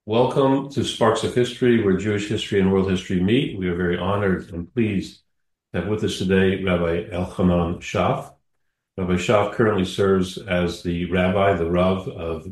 Welcome to Sparks of History, where Jewish history and world history meet. We are very honored and pleased to have with us today Rabbi Elchanan Schaff. Rabbi Schaff currently serves as the rabbi, the Rav of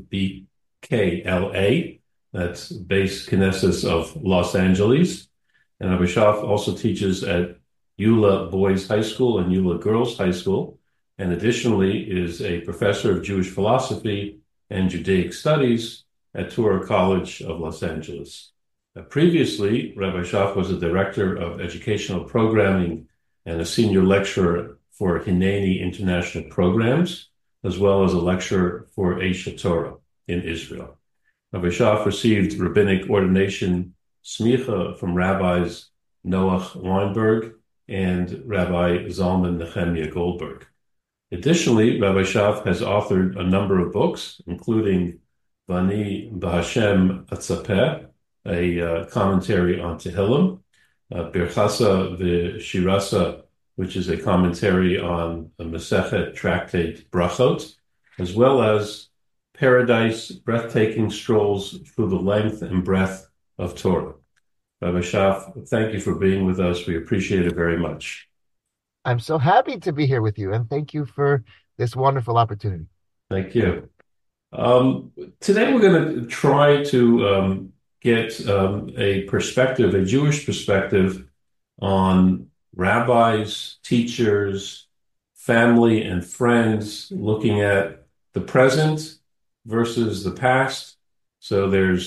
BKLA, that's Base Knesset of Los Angeles. And Rabbi Schaff also teaches at Eula Boys High School and Eula Girls High School, and additionally is a professor of Jewish philosophy and Judaic studies at Torah College of Los Angeles. Previously, Rabbi Schaff was a director of educational programming and a senior lecturer for Hineni International Programs, as well as a lecturer for Aish Torah in Israel. Rabbi Schaff received rabbinic ordination smicha from rabbis Noach Weinberg and Rabbi Zalman Nehemiah Goldberg. Additionally, Rabbi Schaff has authored a number of books, including Vani B'Hashem Atzapeh, a commentary on Tehillim, Birchasa V'Shirasa, which is a commentary on the Masechet Tractate Brachot, as well as Paradise, Breathtaking Strolls Through the Length and Breadth of Torah. Rabbi Schaff, thank you for being with us. We appreciate it very much. I'm so happy to be here with you, and thank you for this wonderful opportunity. Thank you. Today we're going to try to get a perspective, a Jewish perspective on rabbis, teachers, family, and friends, looking at the present versus the past. So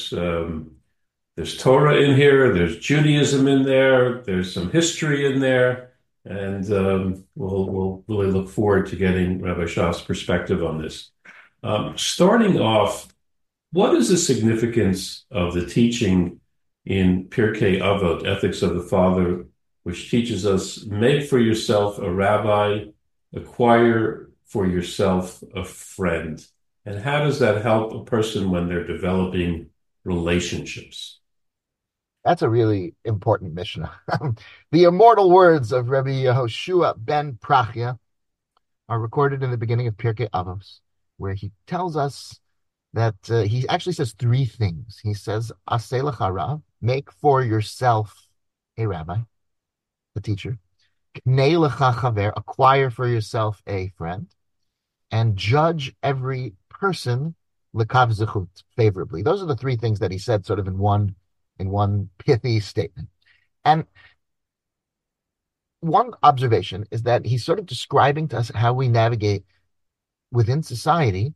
there's Torah in here, there's Judaism in there, there's some history in there, and we'll really look forward to getting Rabbi Schaff's perspective on this. Starting off, what is the significance of the teaching in Pirkei Avot, Ethics of the Father, which teaches us, make for yourself a rabbi, acquire for yourself a friend? And how does that help a person when they're developing relationships? That's a really important Mishnah. The immortal words of Rabbi Yehoshua ben Prachia are recorded in the beginning of Pirkei Avos, where he tells us that he actually says three things. He says, Aseh lecha rav, make for yourself a rabbi, a teacher. Knei lecha chaver, acquire for yourself a friend. And judge every person lekav zechut, favorably. Those are the three things that he said sort of in one pithy statement. And one observation is that he's sort of describing to us how we navigate within society.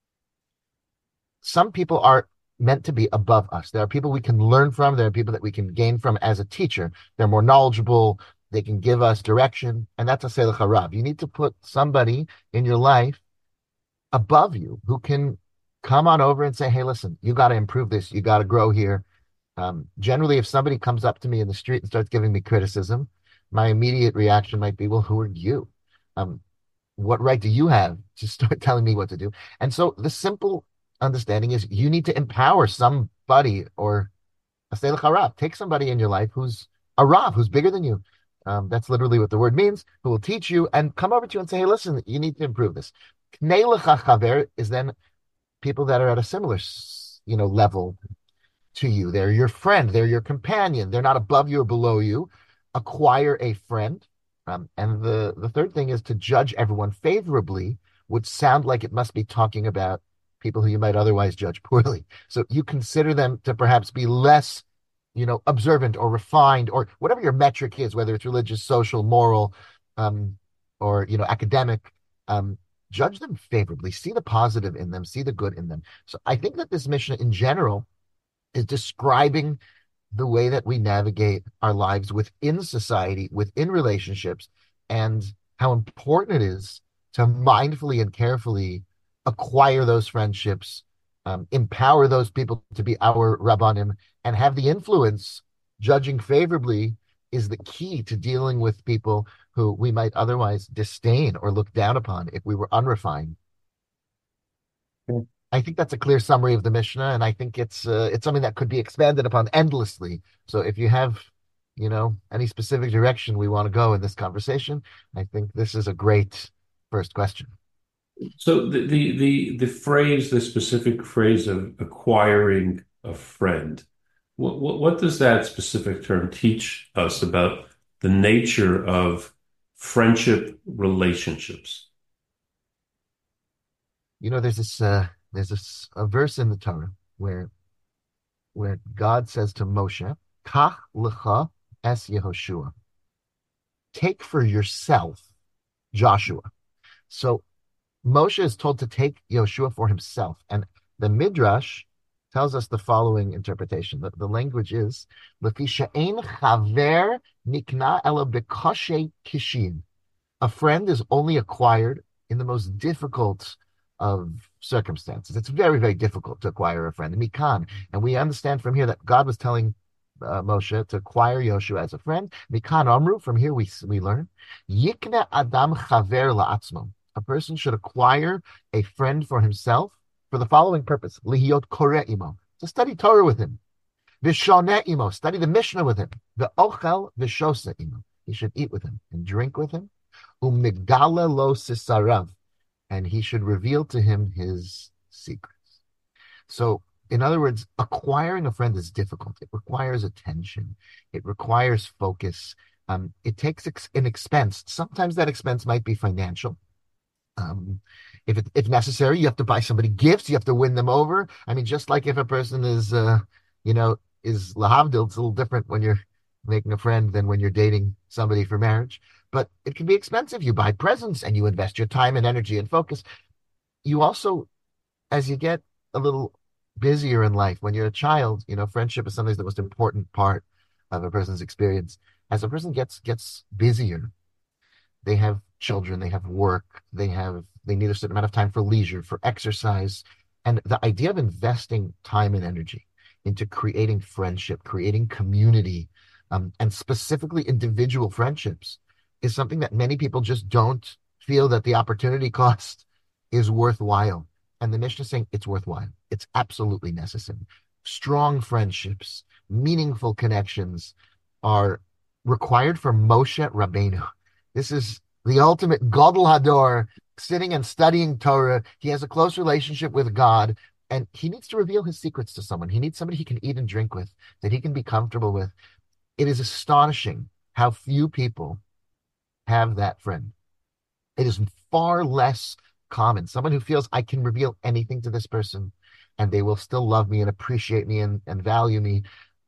Some people are meant to be above us. There are people we can learn from. There are people that we can gain from as a teacher. They're more knowledgeable. They can give us direction. And that's a Selech Harav. You need to put somebody in your life above you who can come on over and say, hey, listen, you got to improve this. You got to grow here. Generally, if somebody comes up to me in the street and starts giving me criticism, my immediate reaction might be, well, who are you? What right do you have to start telling me what to do? And so the simple understanding is you need to empower somebody, or a Selech Harav. Take somebody in your life who's a Rav, who's bigger than you. That's literally what the word means, who will teach you and come over to you and say, hey, listen, you need to improve this. Knei lecha chaver is then people that are at a similar, level to you. They're your friend. They're your companion. They're not above you or below you. Acquire a friend. And the third thing is to judge everyone favorably, would sound like it must be talking about people who you might otherwise judge poorly. So you consider them to perhaps be less, observant or refined, or whatever your metric is, whether it's religious, social, moral, or, academic. Judge them favorably, see the positive in them, see the good in them. So I think that this Mishnah in general is describing the way that we navigate our lives within society, within relationships, and how important it is to mindfully and carefully acquire those friendships, empower those people to be our rabbanim, and have the influence. Judging favorably is the key to dealing with people who we might otherwise disdain or look down upon if we were unrefined. I think that's a clear summary of the Mishnah, and I think it's something that could be expanded upon endlessly. So if you have, any specific direction we want to go in this conversation, I think this is a great first question. So the phrase, the specific phrase of acquiring a friend. What does that specific term teach us about the nature of friendship relationships? There's a verse in the Torah where God says to Moshe, Kach lecha es Yehoshua. Take for yourself Joshua. So Moshe is told to take Yoshua for himself. And the Midrash tells us the following interpretation. The language is, Lefi she'ein chaver nikna ela bekoshe kishin. A friend is only acquired in the most difficult of circumstances. It's very, very difficult to acquire a friend. Mikan. And we understand from here that God was telling Moshe to acquire Yoshua as a friend. Mikan Amru, from here we learn, Yikne Adam Chaver La'atzmo. A person should acquire a friend for himself for the following purpose: Lihiot Kore Imo, to study Torah with him. Vishoneh Imo, study the Mishnah with him. Ve'ochel Vishose Imo, he should eat with him and drink with him. Umigale lo sisarav, and he should reveal to him his secrets. So, in other words, acquiring a friend is difficult. It requires attention. It requires focus. It takes an expense. Sometimes that expense might be financial. If necessary, you have to buy somebody gifts. You have to win them over. I mean, just like if a person is lahavdil, it's a little different when you're making a friend than when you're dating somebody for marriage. But it can be expensive. You buy presents and you invest your time and energy and focus. You also, as you get a little busier in life, when you're a child, friendship is something that's the most important part of a person's experience. As a person gets busier, they have children, they have work, they need a certain amount of time for leisure, for exercise. And the idea of investing time and energy into creating friendship, creating community, and specifically individual friendships is something that many people just don't feel that the opportunity cost is worthwhile. And the Mishnah is saying it's worthwhile. It's absolutely necessary. Strong friendships, meaningful connections are required for Moshe Rabbeinu. This is the ultimate Gadol Hador, sitting and studying Torah. He has a close relationship with God, and he needs to reveal his secrets to someone. He needs somebody he can eat and drink with, that he can be comfortable with. It is astonishing how few people have that friend. It is far less common. Someone who feels I can reveal anything to this person and they will still love me and appreciate me and value me.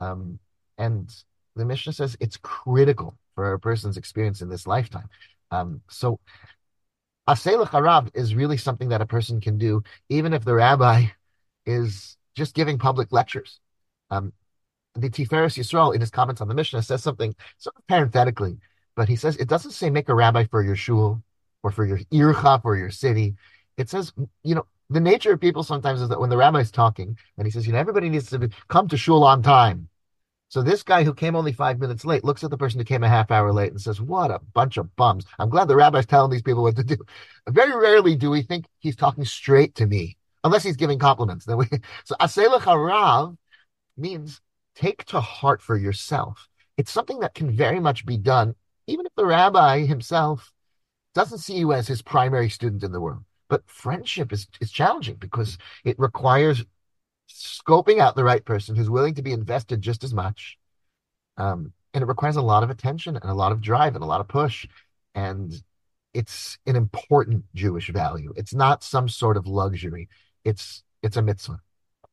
And the Mishnah says it's critical for a person's experience in this lifetime. So Aseh L'Charav is really something that a person can do, even if the rabbi is just giving public lectures. The Tiferes Yisrael, in his comments on the Mishnah, says something sort of parenthetically, but he says it doesn't say make a rabbi for your shul or for your ircha, for your city. It says, the nature of people sometimes is that when the rabbi's talking and he says, everybody needs to come to shul on time. So this guy who came only 5 minutes late looks at the person who came a half hour late and says, what a bunch of bums. I'm glad the rabbi's telling these people what to do. Very rarely do we think he's talking straight to me, unless he's giving compliments. So Aseh L'Charav means take to heart for yourself. It's something that can very much be done, even if the rabbi himself doesn't see you as his primary student in the world. But friendship is challenging because it requires scoping out the right person who's willing to be invested just as much. And it requires a lot of attention and a lot of drive and a lot of push. And it's an important Jewish value. It's not some sort of luxury. It's a mitzvah.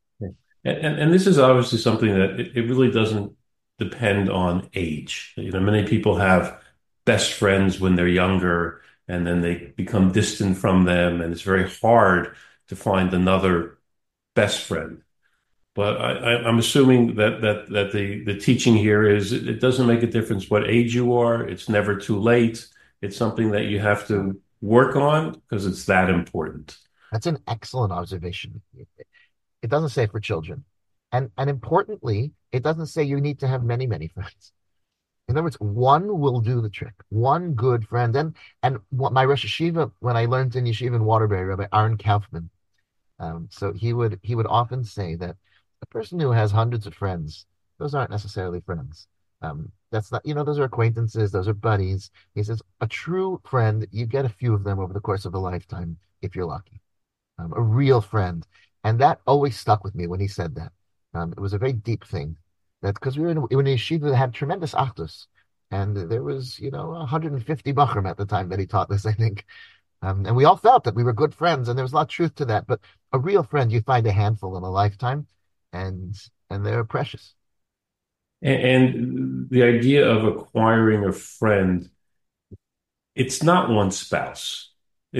And this is obviously something that it really doesn't depend on age. Many people have best friends when they're younger, and then they become distant from them, and it's very hard to find another best friend. But I'm assuming that the teaching here is it doesn't make a difference what age you are. It's never too late. It's something that you have to work on because it's that important. That's an excellent observation. It doesn't say for children. And importantly, it doesn't say you need to have many, many friends. In other words, one will do the trick. One good friend. And what my Rosh Yeshiva, when I learned in Yeshiva in Waterbury, Rabbi Aaron Kaufman, so he would often say that a person who has hundreds of friends, those aren't necessarily friends. That's not, those are acquaintances, those are buddies. He says a true friend, you get a few of them over the course of a lifetime if you're lucky. A real friend. And that always stuck with me when he said that. It was a very deep thing. That because we were in a yeshiva that had tremendous achdus, and there was 150 bachrim at the time that he taught this, I think. And we all felt that we were good friends, and there was a lot of truth to that. But a real friend, you find a handful in a lifetime, and they're precious. And the idea of acquiring a friend, it's not one spouse.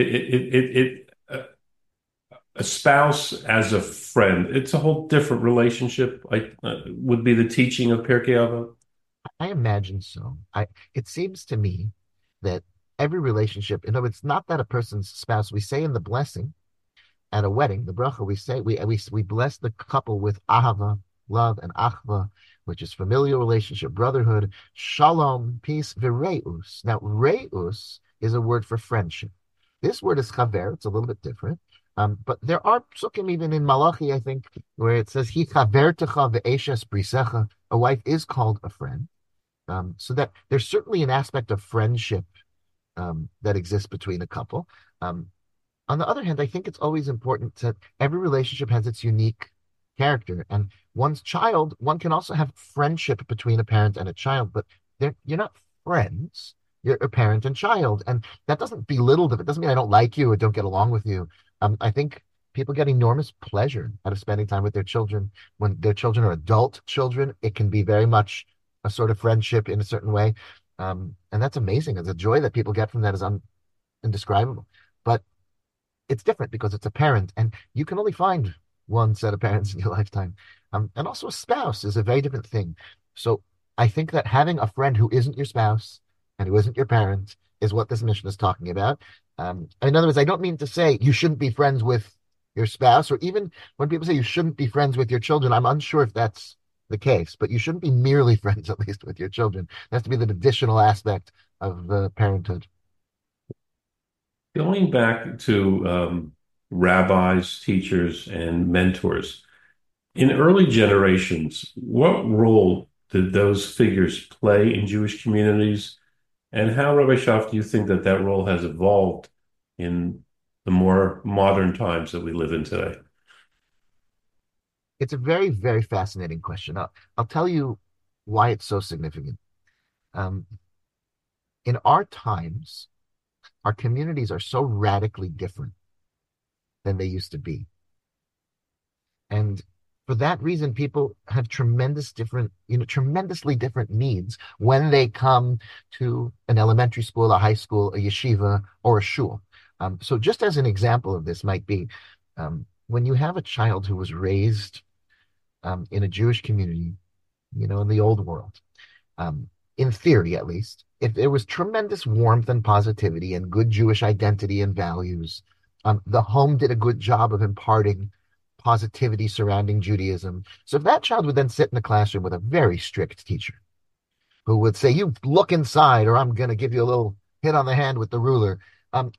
A spouse as a friend, it's a whole different relationship. Would be the teaching of Pirkei Avot. I imagine so. It seems to me that every relationship, it's not that a person's spouse. We say in the blessing at a wedding, the bracha, we say we bless the couple with ahava, love, and achva, which is familial relationship, brotherhood, shalom, peace, vireus. Now, reus is a word for friendship. This word is chaver. It's a little bit different. But there are psukim even in Malachi, I think, where it says, "He chaver techa ve'eshes brisecha." A wife is called a friend. So that there's certainly an aspect of friendship that exists between a couple. Um, on the other hand, I think it's always important that every relationship has its unique character. And one's child, one can also have friendship between a parent and a child, but you're not friends. You're a parent and child. And that doesn't belittle them. It doesn't mean I don't like you or don't get along with you. I think people get enormous pleasure out of spending time with their children. When their children are adult children, it can be very much a sort of friendship in a certain way. And that's amazing. The joy that people get from that is indescribable. But it's different because it's a parent, and you can only find one set of parents in your lifetime. And also a spouse is a very different thing. So I think that having a friend who isn't your spouse and who isn't your parent is what this mission is talking about. In other words, I don't mean to say you shouldn't be friends with your spouse, or even when people say you shouldn't be friends with your children, I'm unsure if that's the case, but you shouldn't be merely friends, at least with your children. It has to be the additional aspect of parenthood. Going back to rabbis, teachers, and mentors, in early generations, what role did those figures play in Jewish communities? And how, Rabbi Schaff, do you think that that role has evolved in the more modern times that we live in today? It's a very, very fascinating question. I'll tell you why it's so significant. Um, in our times, our communities are so radically different than they used to be. And for that reason, people have tremendously different needs when they come to an elementary school, a high school, a yeshiva, or a shul. So just as an example of this might be when you have a child who was raised in a Jewish community, in the old world, um, in theory at least, if there was tremendous warmth and positivity and good Jewish identity and values, the home did a good job of imparting positivity surrounding Judaism. So if that child would then sit in the classroom with a very strict teacher who would say, "You look inside, or I'm going to give you a little hit on the hand with the ruler," um,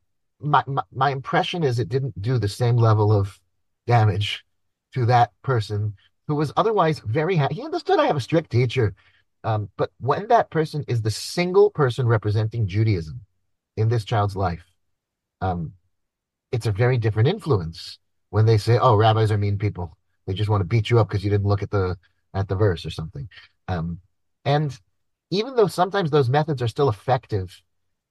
my impression is it didn't do the same level of damage to that person who was otherwise very happy. He understood I have a strict teacher. But when that person is the single person representing Judaism in this child's life, um, it's a very different influence when they say, "Oh, rabbis are mean people. They just want to beat you up because you didn't look at the verse or something." Um, and even though sometimes those methods are still effective,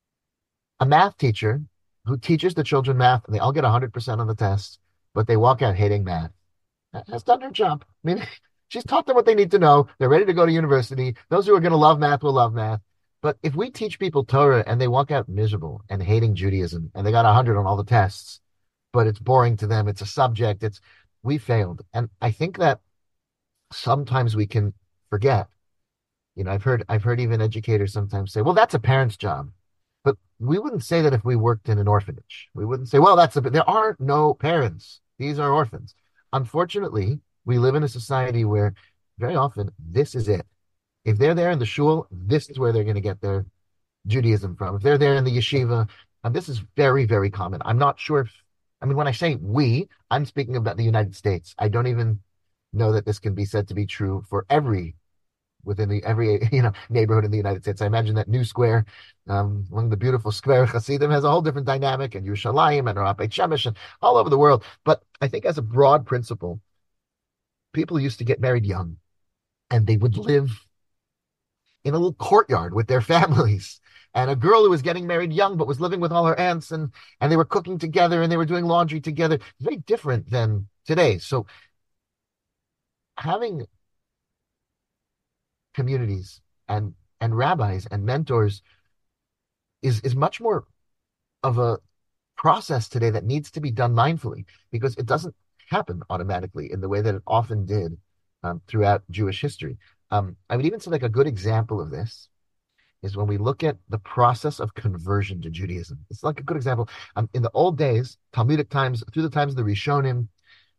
a math teacher who teaches the children math and they all get 100% on the test, but they walk out hating math, has done her job. I mean, she's taught them what they need to know. They're ready to go to university. Those who are going to love math will love math. But if we teach people Torah and they walk out miserable and hating Judaism and they got 100 on all the tests, but it's boring to them, it's a subject, we failed. And I think that sometimes we can forget. I've heard even educators sometimes say, "Well, that's a parent's job." But we wouldn't say that if we worked in an orphanage. We wouldn't say, "Well, there are no parents. These are orphans." Unfortunately, we live in a society where very often this is it. If they're there in the shul, this is where they're going to get their Judaism from. If they're there in the yeshiva, and this is very, very common. I'm not sure when I say we, I'm speaking about the United States. I don't even know that this can be said to be true for within every neighborhood in the United States. I imagine that New Square, one of the beautiful square Hasidim, has a whole different dynamic, and Yerushalayim and Rav Beit Shemesh and all over the world. But I think as a broad principle, people used to get married young and they would live in a little courtyard with their families. And a girl who was getting married young but was living with all her aunts and they were cooking together and they were doing laundry together. It's very different than today. So having communities and rabbis and mentors is much more of a process today that needs to be done mindfully because it doesn't happen automatically in the way that it often did throughout Jewish history. I would even say like a good example of this is when we look at the process of conversion to Judaism. It's like a good example. In the old days, Talmudic times, through the times of the Rishonim,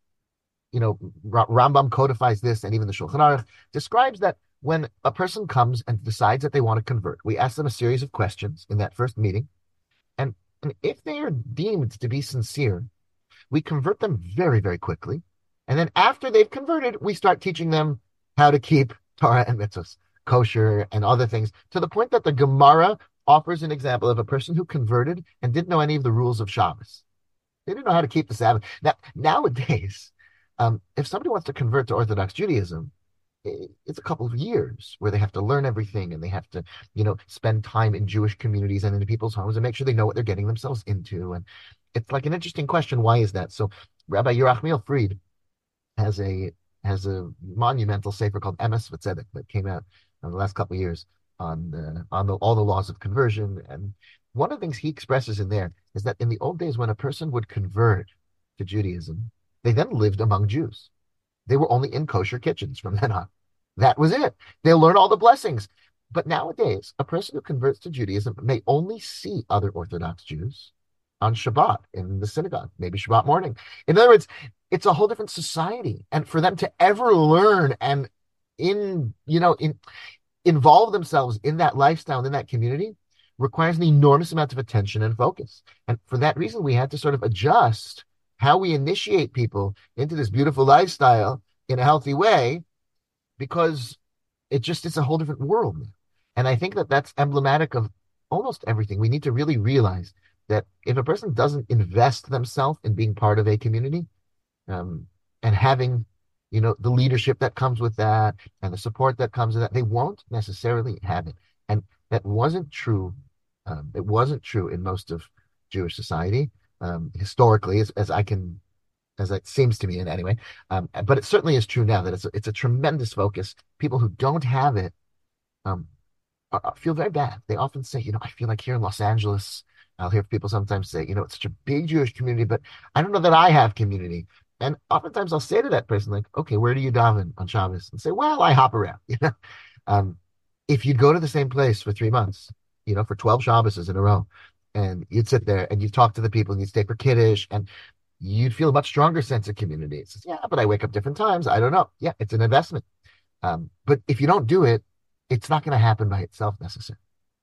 Rambam codifies this, and even the Shulchan Aruch describes that when a person comes and decides that they want to convert, we ask them a series of questions in that first meeting. And if they are deemed to be sincere, we convert them very, very quickly. And then after they've converted, we start teaching them how to keep Torah and mitzvahs, kosher and other things, to the point that the Gemara offers an example of a person who converted and didn't know any of the rules of Shabbos. They didn't know how to keep the Sabbath. Now, nowadays, if somebody wants to convert to Orthodox Judaism, it's a couple of years where they have to learn everything and they have to, spend time in Jewish communities and in people's homes and make sure they know what they're getting themselves into. And it's like an interesting question. Why is that? So Rabbi Yerachmiel Fried has a monumental sefer called Emes V'Tzedek that came out in the last couple of years on all the laws of conversion. And one of the things he expresses in there is that in the old days, when a person would convert to Judaism, they then lived among Jews. They were only in kosher kitchens from then on. That was it. They'll learn all the blessings. But nowadays, a person who converts to Judaism may only see other Orthodox Jews on Shabbat in the synagogue, maybe Shabbat morning. In other words, it's a whole different society. And for them to ever learn and involve themselves in that lifestyle, in that community, requires an enormous amount of attention and focus. And for that reason, we had to sort of adjust how we initiate people into this beautiful lifestyle in a healthy way, because it's a whole different world. And I think that that's emblematic of almost everything. We need to really realize that if a person doesn't invest themselves in being part of a community, and having, the leadership that comes with that and the support that comes with that, they won't necessarily have it. And that wasn't true. It wasn't true in most of Jewish society, historically, as it seems to me in anyway. But it certainly is true now that it's a tremendous focus. People who don't have it feel very bad. They often say, I feel like here in Los Angeles, I'll hear people sometimes say, it's such a big Jewish community, but I don't know that I have community. And oftentimes I'll say to that person, like, okay, where do you daven on Shabbos? And say, well, I hop around. If you'd go to the same place for 3 months, for 12 Shabbos in a row, and you'd sit there and you'd talk to the people and you'd stay for Kiddush and you'd feel a much stronger sense of community. It says, yeah, but I wake up different times. I don't know. Yeah, it's an investment. But if you don't do it, it's not going to happen by itself necessarily.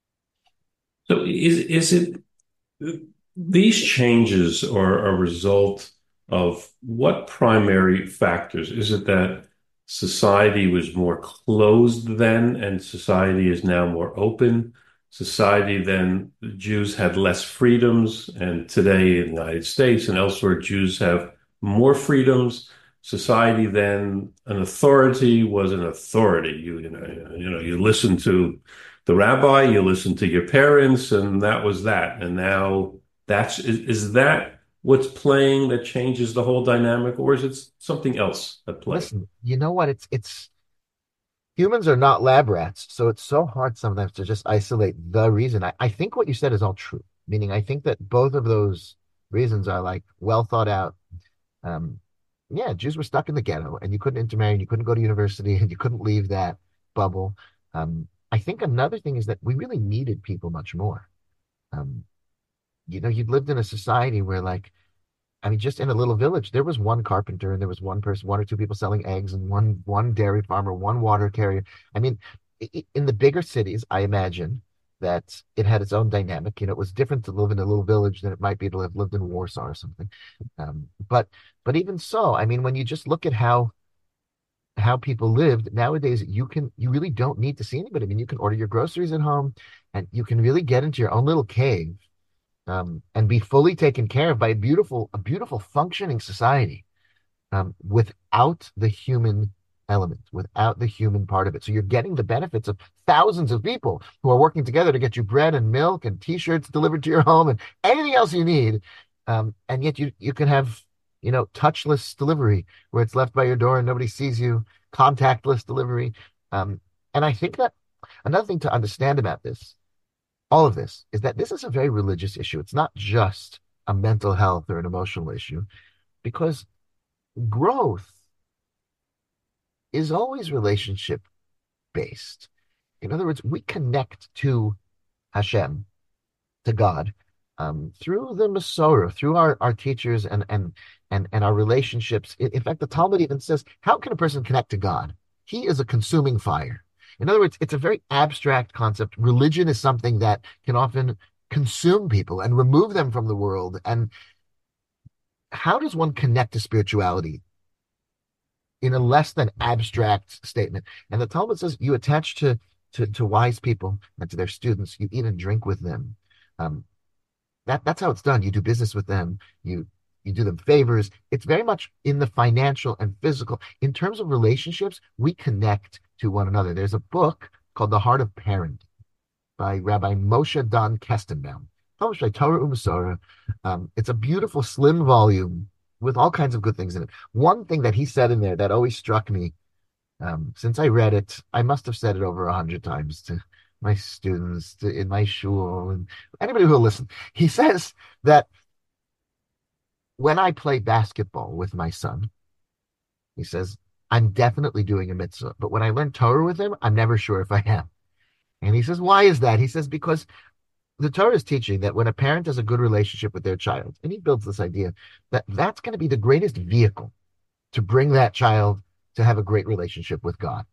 So is it these changes are a result of what primary factors? Is it that society was more closed then and society is now more open? Society then, the Jews had less freedoms, and today in the United States and elsewhere, Jews have more freedoms. Society then, an authority was an authority. You listen to the rabbi, you listen to your parents, and that was that. And now is that what's playing that changes the whole dynamic, or is it something else at play? Listen, you know what? It's humans are not lab rats, so it's so hard sometimes to just isolate the reason. I think what you said is all true, meaning I think that both of those reasons are like well thought out. Um, yeah, Jews were stuck in the ghetto and you couldn't intermarry and you couldn't go to university and you couldn't leave that bubble. I think another thing is that we really needed people much more. Um, you'd lived in a society where just in a little village, there was one carpenter and there was one person, one or two people selling eggs and one dairy farmer, one water carrier. I mean, in the bigger cities, I imagine that it had its own dynamic. It was different to live in a little village than it might be to have lived in Warsaw or something. But even so, I mean, when you just look at how people lived nowadays, you really don't need to see anybody. I mean, you can order your groceries at home and you can really get into your own little cave, and be fully taken care of by a beautiful functioning society. without the human element, without the human part of it. So you're getting the benefits of thousands of people who are working together to get you bread and milk and t-shirts delivered to your home and anything else you need. And yet you can have, touchless delivery where it's left by your door and nobody sees you, contactless delivery. And I think that another thing to understand about this, all of this, is that this is a very religious issue. It's not just a mental health or an emotional issue, because growth is always relationship based. In other words, we connect to Hashem, to God, through the Masorah, through our teachers and our relationships. In fact, the Talmud even says, how can a person connect to God? He is a consuming fire. In other words, it's a very abstract concept. Religion is something that can often consume people and remove them from the world. And how does one connect to spirituality in a less than abstract statement? And the Talmud says you attach to wise people and to their students. You eat and drink with them. Um, that's how it's done. You do business with them. You do them favors. It's very much in the financial and physical. In terms of relationships, we connect to one another. There's a book called The Heart of Parenting by Rabbi Moshe Dan Kestenbaum, published by Torah U'Masorah. It's a beautiful, slim volume with all kinds of good things in it. One thing that he said in there that always struck me, since I read it, I must have said it over 100 times to my students, in my shul, and anybody who will listen. He says that when I play basketball with my son, he says, I'm definitely doing a mitzvah. But when I learn Torah with him, I'm never sure if I am. And he says, why is that? He says, because the Torah is teaching that when a parent has a good relationship with their child, and he builds this idea that that's going to be the greatest vehicle to bring that child to have a great relationship with God.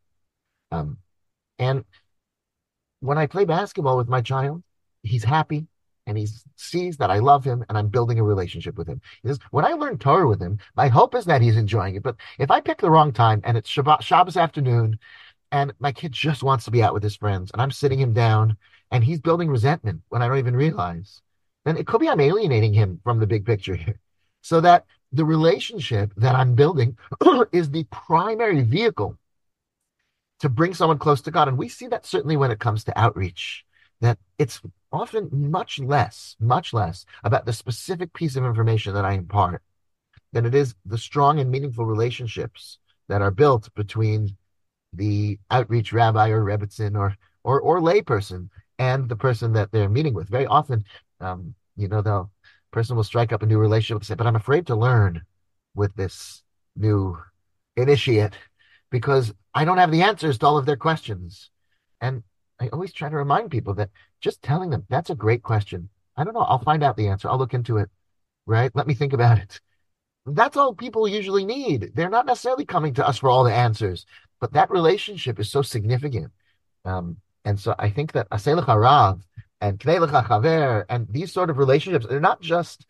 And when I play basketball with my child, he's happy and he sees that I love him and I'm building a relationship with him. He says, when I learn Torah with him, my hope is that he's enjoying it. But if I pick the wrong time and it's Shabbos afternoon and my kid just wants to be out with his friends and I'm sitting him down and he's building resentment when I don't even realize, then it could be I'm alienating him from the big picture here. So that the relationship that I'm building is the primary vehicle to bring someone close to God. And we see that certainly when it comes to outreach, that it's often much less about the specific piece of information that I impart than it is the strong and meaningful relationships that are built between the outreach rabbi or rebbitzin or layperson and the person that they're meeting with. Very often, the person will strike up a new relationship and say, but I'm afraid to learn with this new initiate because I don't have the answers to all of their questions. And I always try to remind people that just telling them, that's a great question. I don't know. I'll find out the answer. I'll look into it, right? Let me think about it. That's all people usually need. They're not necessarily coming to us for all the answers, but that relationship is so significant. And so I think that Aseh Lecha Rav and Knei Lecha Chaver and these sort of relationships, they're not just,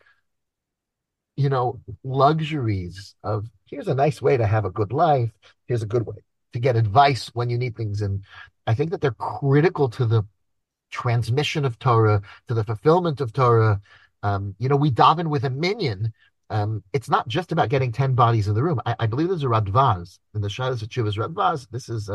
luxuries of here's a nice way to have a good life. Here's a good way to get advice when you need things. And I think that they're critical to the transmission of Torah, to the fulfillment of Torah. We daven with a minyan. It's not just about getting 10 bodies in the room. I believe there's a Radvaz in the Shalas Teshuvos Radvaz. This is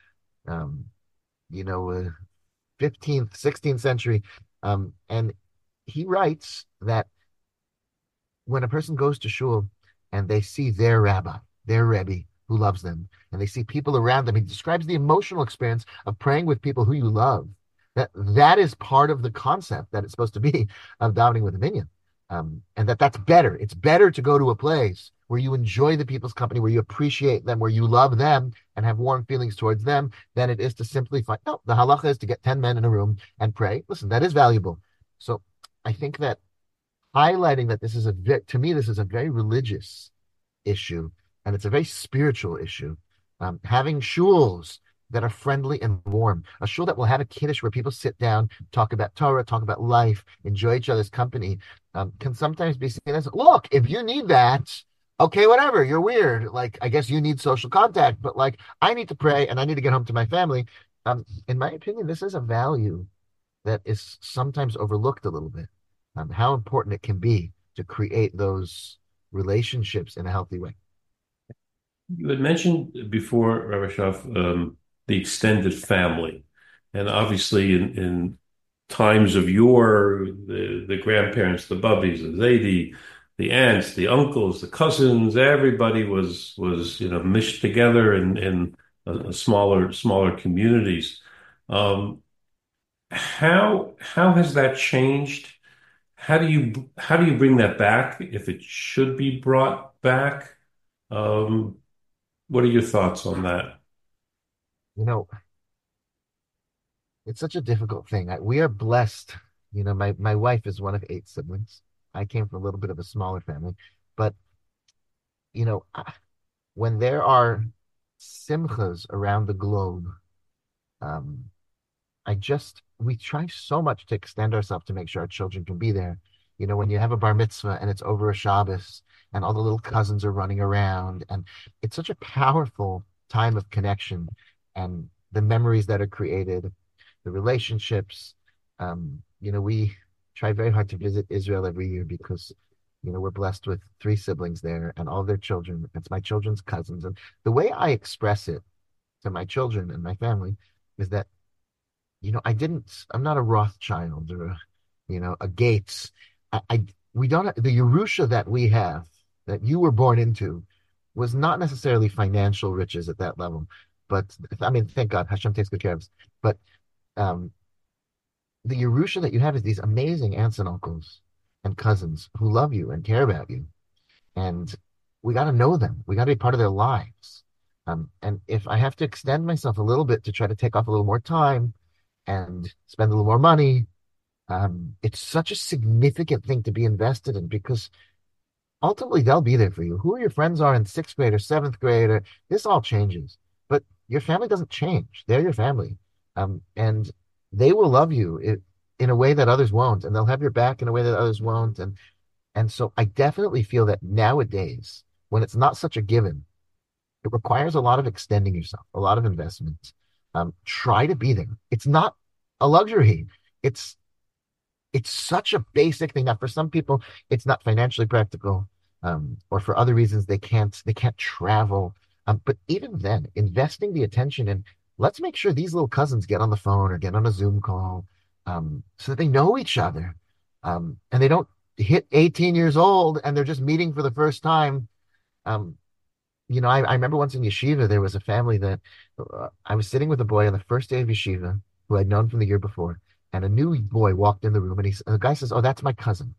15th, 16th century. And he writes that when a person goes to shul and they see their rabbi, their rebbe who loves them, and they see people around them, he describes the emotional experience of praying with people who you love. That is part of the concept that it's supposed to be of davening with a minyan. And that's better. It's better to go to a place where you enjoy the people's company, where you appreciate them, where you love them and have warm feelings towards them, than it is to simply find, no, the halacha is to get 10 men in a room and pray. Listen, that is valuable. So I think that highlighting that to me, this is a very religious issue and it's a very spiritual issue. Having shuls that are friendly and warm, a shul that will have a kiddush where people sit down, talk about Torah, talk about life, enjoy each other's company, can sometimes be seen as, look, if you need that, okay, whatever, you're weird. Like, I guess you need social contact, but like, I need to pray and I need to get home to my family. In my opinion, this is a value that is sometimes overlooked a little bit. How important it can be to create those relationships in a healthy way. You had mentioned before, Rabbi Shaf, the extended family. And obviously, in times of yore, the grandparents, the bubbies, the zaidi, the aunts, the uncles, the cousins, everybody was mished together in a smaller communities. Um, how has that changed? How do you bring that back if it should be brought back? Um, what are your thoughts on that? You know, it's such a difficult thing. We are blessed. My wife is one of eight siblings. I came from a little bit of a smaller family, but you know, when there are simchas around the globe, um, we try so much to extend ourselves to make sure our children can be there. When you have a bar mitzvah and it's over a Shabbos and all the little cousins are running around, and it's such a powerful time of connection and the memories that are created, the relationships. We try very hard to visit Israel every year because, we're blessed with three siblings there and all their children. It's my children's cousins. And the way I express it to my children and my family is that I'm not a Rothschild or a Gates. We don't, the Yerusha that we have, that you were born into, was not necessarily financial riches at that level. But I mean, thank God, Hashem takes good care of us. But um, the Yerusha that you have is these amazing aunts and uncles and cousins who love you and care about you. And we got to know them. We got to be part of their lives. And if I have to extend myself a little bit to try to take off a little more time and spend a little more money, it's such a significant thing to be invested in because ultimately they'll be there for you. Who your friends are in sixth grade or seventh grade, or this all changes, but your family doesn't change. They're your family, and they will love you in a way that others won't, and they'll have your back in a way that others won't. And so I definitely feel that nowadays, when it's not such a given, it requires a lot of extending yourself, a lot of investment. Try to be there. It's not a luxury. It's it's such a basic thing that for some people it's not financially practical, or for other reasons they can't travel. But even then, investing the attention in let's make sure these little cousins get on the phone or get on a Zoom call, so that they know each other, and they don't hit 18 years old and they're just meeting for the first time. Um, I remember once in yeshiva, there was a family that I was sitting with a boy on the first day of yeshiva who I'd known from the year before, and a new boy walked in the room, and the guy says, "Oh, that's my cousin."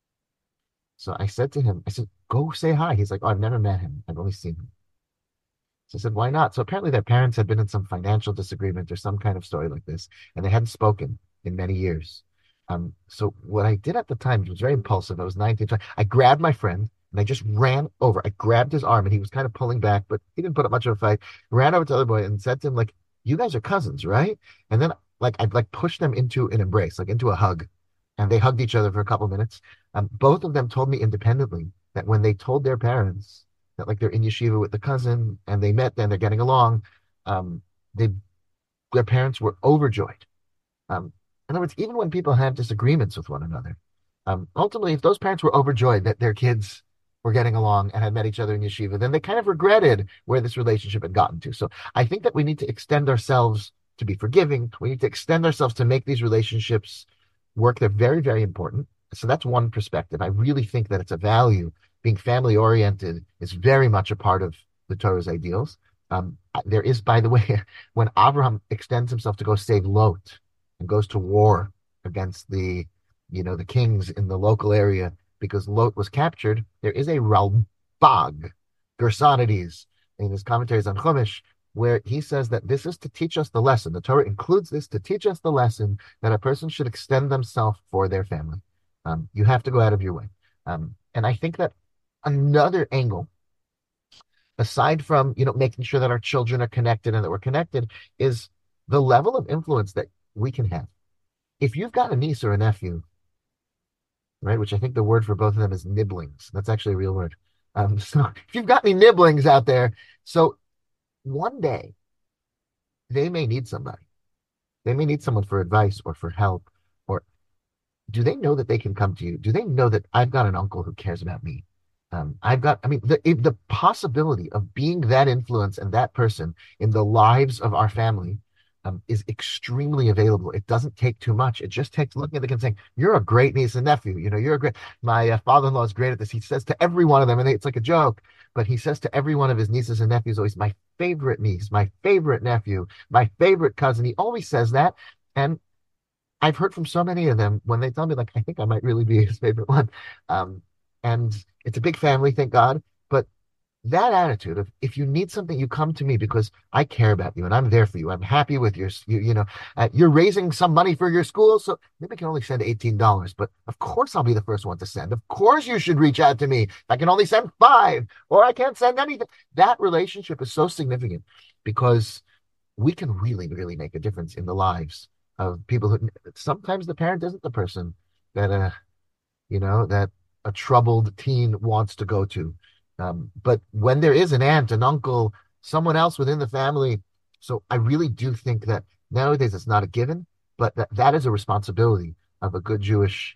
So I said to him, I said, "Go say hi." He's like, "Oh, I've never met him. I've only seen him." So I said, "Why not?" So apparently their parents had been in some financial disagreement or some kind of story like this, and they hadn't spoken in many years. So what I did at the time was very impulsive. I was 19, 20. I grabbed my friend and I just ran over. I grabbed his arm and he was kind of pulling back, but he didn't put up much of a fight. Ran over to the other boy and said to him, like, "You guys are cousins, right?" And then I'd like push them into an embrace, like into a hug. And they hugged each other for a couple minutes. Both of them told me independently that when they told their parents that like they're in yeshiva with the cousin and they met, then they're getting along. Um, they their parents were overjoyed. In other words, even when people have disagreements with one another, ultimately, if those parents were overjoyed that their kids were getting along and had met each other in yeshiva, then they kind of regretted where this relationship had gotten to. So I think that we need to extend ourselves to be forgiving. We need to extend ourselves to make these relationships work. They're very, very important. So that's one perspective. I really think that it's a value. Being family oriented is very much a part of the Torah's ideals. There is, by the way, when Abraham extends himself to go save Lot and goes to war against the kings in the local area because Lot was captured, there is a Ralbag, Gersonides, in his commentaries on Chumash, where he says that this is to teach us the lesson. The Torah includes this to teach us the lesson that a person should extend themselves for their family. You have to go out of your way. And I think that another angle, aside from making sure that our children are connected and that we're connected, is the level of influence that we can have. If you've got a niece or a nephew, right, which I think the word for both of them is nibblings. That's actually a real word. So if you've got any nibblings out there, so one day they may need somebody. They may need someone for advice or for help. Or do they know that they can come to you? Do they know that I've got an uncle who cares about me? I mean, the possibility of being that influence and that person in the lives of our family is extremely available. It doesn't take too much. It just takes looking at the kid and saying, "You're a great niece and nephew. You know, you're a great." My father-in-law is great at this. He says to every one of them, and it's like a joke, but he says to every one of his nieces and nephews, always, "My favorite niece, my favorite nephew, my favorite cousin." He always says that, and I've heard from so many of them when they tell me, like, I think I might really be his favorite one. Um, and it's a big family, thank God. But that attitude of if you need something, you come to me because I care about you and I'm there for you. I'm happy with you're raising some money for your school. So maybe I can only send $18, but of course I'll be the first one to send. Of course you should reach out to me. I can only send five or I can't send anything. That relationship is so significant because we can really, really make a difference in the lives of people who sometimes the parent isn't the person that that a troubled teen wants to go to. But when there is an aunt, an uncle, someone else within the family, so I really do think that nowadays it's not a given, but that is a responsibility of a good Jewish,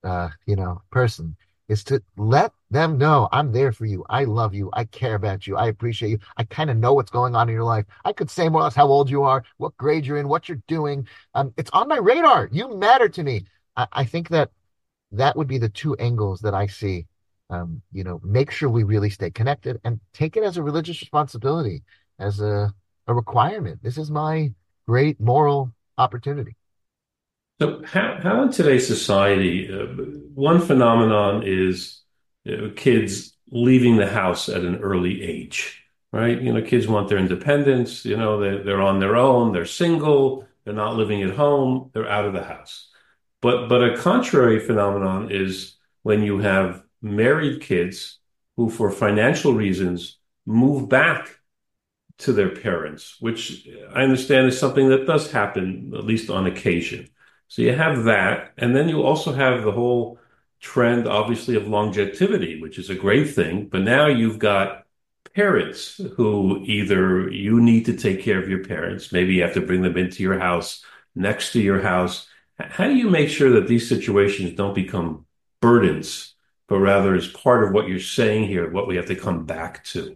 person is to let them know I'm there for you. I love you. I care about you. I appreciate you. I kind of know what's going on in your life. I could say more or less how old you are, what grade you're in, what you're doing. It's on my radar. You matter to me. I think that would be the two angles that I see. Make sure we really stay connected and take it as a religious responsibility, as a requirement. This is my great moral opportunity. So, how in today's society, one phenomenon is kids leaving the house at an early age, right? Kids want their independence. They're on their own. They're single. They're not living at home. They're out of the house. But a contrary phenomenon is when you have married kids who, for financial reasons, move back to their parents, which I understand is something that does happen, at least on occasion. So you have that. And then you also have the whole trend, obviously, of longevity, which is a great thing. But now you've got parents who either you need to take care of your parents, maybe you have to bring them into your house, next to your house. How do you make sure that these situations don't become burdens, but rather is part of what you're saying here, what we have to come back to?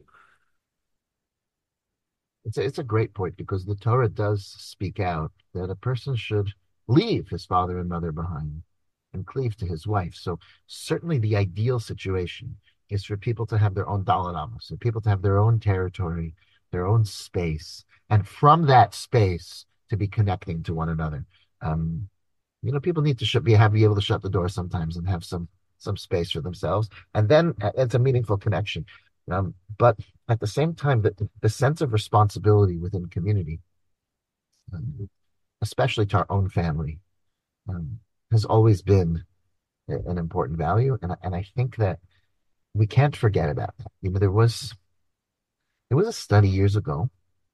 It's a great point because the Torah does speak out that a person should leave his father and mother behind and cleave to his wife. So certainly the ideal situation is for people to have their own dalar amos, and people to have their own territory, their own space, and from that space to be connecting to one another. Um, People need to be able to shut the door sometimes and have some space for themselves, and then it's a meaningful connection. But at the same time, the sense of responsibility within community, um, especially to our own family, has always been an important value, and I think that we can't forget about that. There was a study years ago.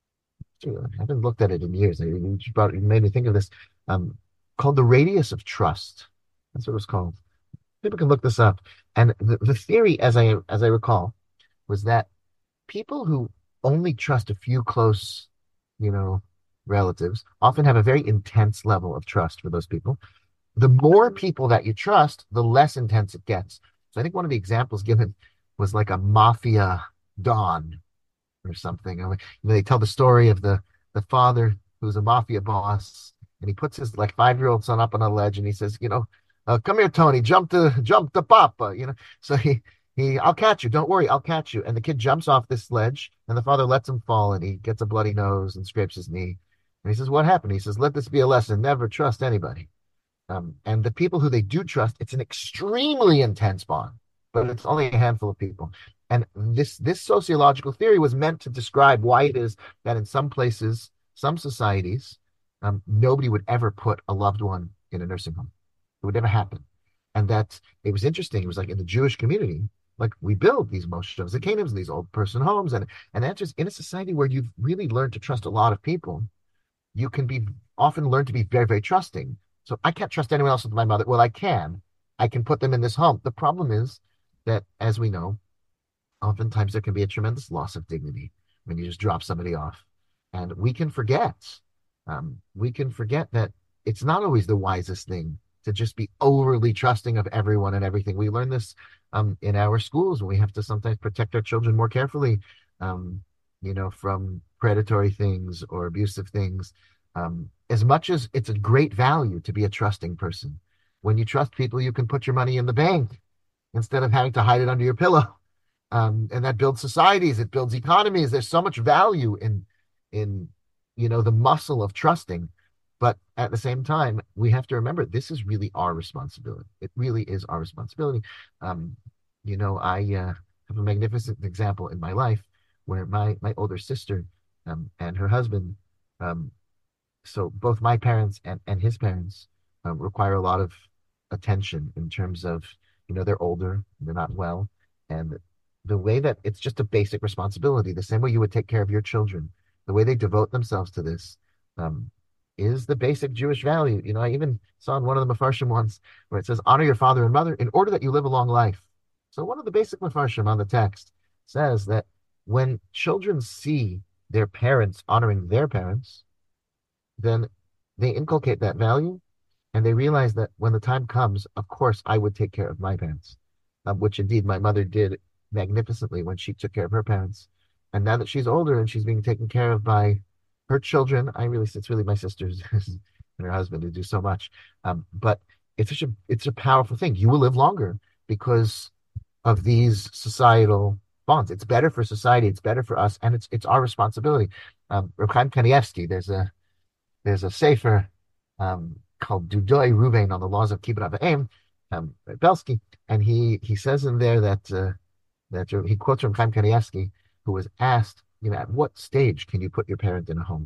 I haven't looked at it in years. You made me think of this, um, called the radius of trust. That's what it was called. People can look this up. And the theory, as I recall, was that people who only trust a few close, you know, relatives often have a very intense level of trust for those people. The more people that you trust, the less intense it gets. So I think one of the examples given was like a mafia don or something. I mean, they tell the story of the father who's a mafia boss, and he puts his like 5-year-old son up on a ledge, and he says, come here, Tony, jump to Papa. So I'll catch you. Don't worry, I'll catch you. And the kid jumps off this ledge, and the father lets him fall, and he gets a bloody nose and scrapes his knee. And he says, "What happened?" He says, "Let this be a lesson. Never trust anybody." And the people who they do trust, it's an extremely intense bond, but it's only a handful of people. And this sociological theory was meant to describe why it is that in some places, some societies, nobody would ever put a loved one in a nursing home. It would never happen. And that it was interesting. It was like in the Jewish community, like we build these Moshe Zakanim and these old person homes, and that's just in a society where you've really learned to trust a lot of people. You can be often learn to be very, very trusting. So I can't trust anyone else with my mother. Well, I can. I can put them in this home. The problem is that, as we know, oftentimes there can be a tremendous loss of dignity when you just drop somebody off. And we can forget. We can forget that it's not always the wisest thing to just be overly trusting of everyone and everything. We learn this in our schools when we have to sometimes protect our children more carefully, um, from predatory things or abusive things. As much as it's a great value to be a trusting person, when you trust people, you can put your money in the bank instead of having to hide it under your pillow. And that builds societies, it builds economies. There's so much value in the muscle of trusting. But at the same time, we have to remember this is really our responsibility. It really is our responsibility. Um, I have a magnificent example in my life where my older sister and her husband, um, so both my parents and his parents require a lot of attention in terms of, they're older, they're not well. And the way that it's just a basic responsibility, the same way you would take care of your children, the way they devote themselves to this um, is the basic Jewish value. I even saw in one of the Mefarshim once where it says, honor your father and mother in order that you live a long life. So one of the basic Mefarshim on the text says that when children see their parents honoring their parents, then they inculcate that value and they realize that when the time comes, of course, I would take care of my parents, which indeed my mother did magnificently when she took care of her parents. And now that she's older and she's being taken care of by her children, it's really my sisters and her husband who do so much. But it's a powerful thing. You will live longer because of these societal bonds. It's better for society. It's better for us, and it's our responsibility. Reb Chaim Kanievsky, there's a sefer called Dudoi Ruvain on the laws of Kibbutz Avim, Belsky, and he says in there that he quotes from Chaim Kanievsky, who was asked, at what stage can you put your parent in a home?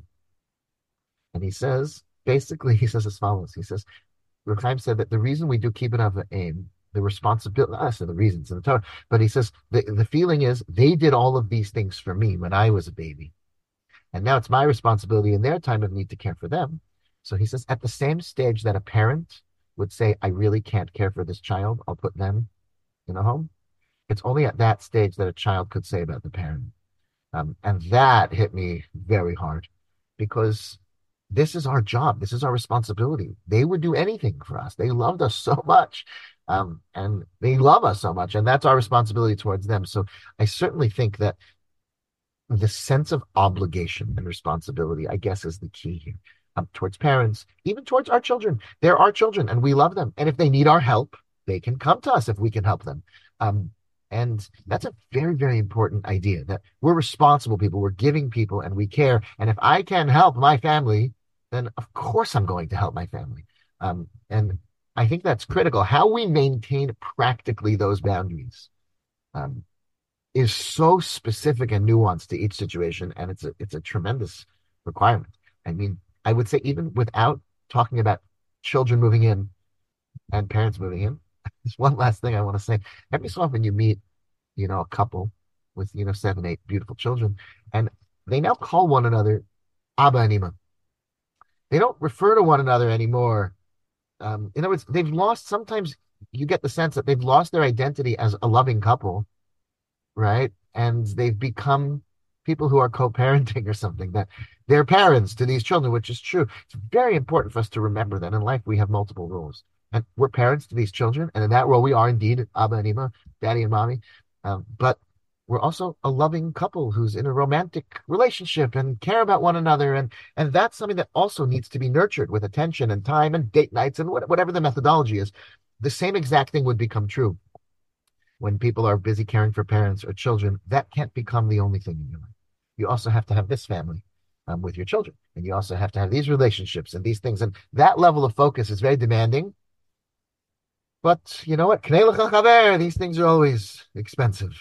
And he says, basically, he says as follows. He says, Reb Chaim said that the reason we do Kibbutz Avim, the responsibility, not necessarily the reasons in the Torah, but he says the feeling is they did all of these things for me when I was a baby. And now it's my responsibility in their time of need to care for them. So he says, at the same stage that a parent would say, I really can't care for this child, I'll put them in a home. It's only at that stage that a child could say about the parent. And that hit me very hard because this is our job. This is our responsibility. They would do anything for us. They loved us so much. And they love us so much. And that's our responsibility towards them. So I certainly think that the sense of obligation and responsibility, I guess, is the key here. Towards parents, even towards our children. They're our children and we love them. And if they need our help, they can come to us if we can help them. And that's a very, very important idea that we're responsible people, we're giving people, and we care. And if I can help my family, then of course I'm going to help my family. And I think that's critical. How we maintain practically those boundaries is so specific and nuanced to each situation, and it's a tremendous requirement. I mean, I would say even without talking about children moving in and parents moving in, there's one last thing I want to say. Every so often you meet, a couple with, 7, 8 beautiful children, and they now call one another Abba and Ima. They don't refer to one another anymore. In other words, sometimes you get the sense that they've lost their identity as a loving couple, right? And they've become people who are co-parenting or something, that they're parents to these children, which is true. It's very important for us to remember that in life we have multiple roles. And we're parents to these children. And in that role, we are indeed Abba and Ima, daddy and mommy. But we're also a loving couple who's in a romantic relationship and care about one another. And that's something that also needs to be nurtured with attention and time and date nights and whatever the methodology is. The same exact thing would become true when people are busy caring for parents or children. That can't become the only thing in your life. You also have to have this family with your children. And you also have to have these relationships and these things. And that level of focus is very demanding. But you know what? These things are always expensive.